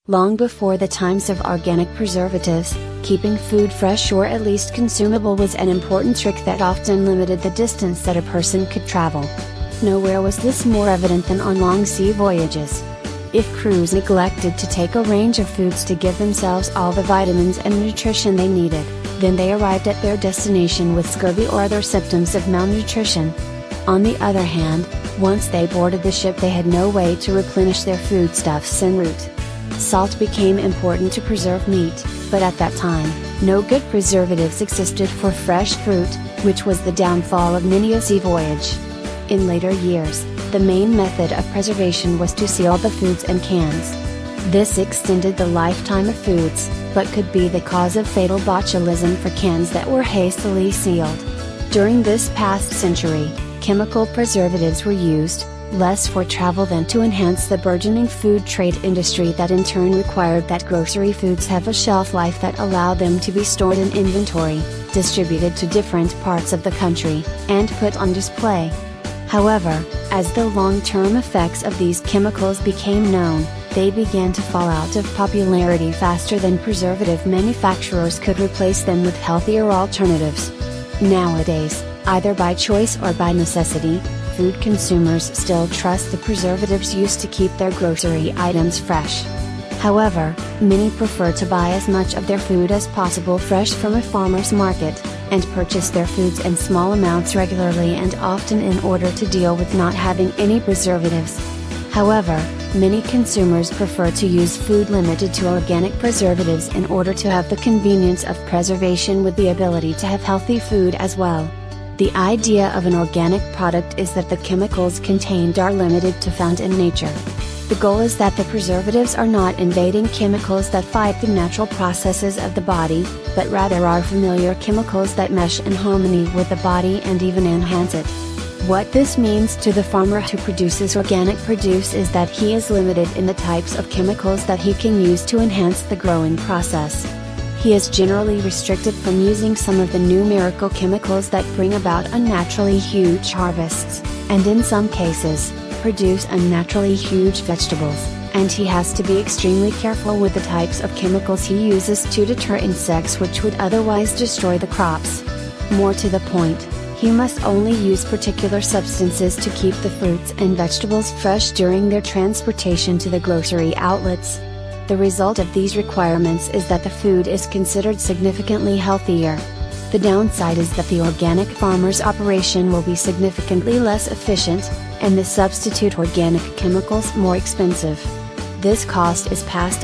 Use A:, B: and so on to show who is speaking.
A: Long before the times of organic preservatives, keeping food fresh or at least consumable was an important trick that often limited the distance that a person could travel. Nowhere was this more evident than on long sea voyages. If crews neglected to take a range of foods to give themselves all the vitamins and nutrition they needed, then they arrived at their destination with scurvy or other symptoms of malnutrition. On the other hand, once they boarded the ship they had no way to replenish their foodstuffs en route. Salt became important to preserve meat, but at that time, no good preservatives existed for fresh fruit, which was the downfall of many a sea voyage. In later years, the main method of preservation was to seal the foods in cans. This extended the lifetime of foods, but could be the cause of fatal botulism for cans that were hastily sealed. During this past century, chemical preservatives were used, less for travel than to enhance the burgeoning food trade industry that in turn required that grocery foods have a shelf life that allowed them to be stored in inventory, distributed to different parts of the country, and put on display. However, as the long-term effects of these chemicals became known, they began to fall out of popularity faster than preservative manufacturers could replace them with healthier alternatives. Nowadays, either by choice or by necessity, food consumers still trust the preservatives used to keep their grocery items fresh. However, many prefer to buy as much of their food as possible fresh from a farmer's market, and purchase their foods in small amounts regularly and often in order to deal with not having any preservatives. However, many consumers prefer to use food limited to organic preservatives in order to have the convenience of preservation with the ability to have healthy food as well. The idea of an organic product is that the chemicals contained are limited to found in nature. The goal is that the preservatives are not invading chemicals that fight the natural processes of the body, but rather are familiar chemicals that mesh in harmony with the body and even enhance it. What this means to the farmer who produces organic produce is that he is limited in the types of chemicals that he can use to enhance the growing process. He is generally restricted from using some of the new miracle chemicals that bring about unnaturally huge harvests, and in some cases, produce unnaturally huge vegetables, and he has to be extremely careful with the types of chemicals he uses to deter insects which would otherwise destroy the crops. More to the point, he must only use particular substances to keep the fruits and vegetables fresh during their transportation to the grocery outlets. The result of these requirements is that the food is considered significantly healthier. The downside is that the organic farmer's operation will be significantly less efficient, and the substitute organic chemicals more expensive. This cost is passed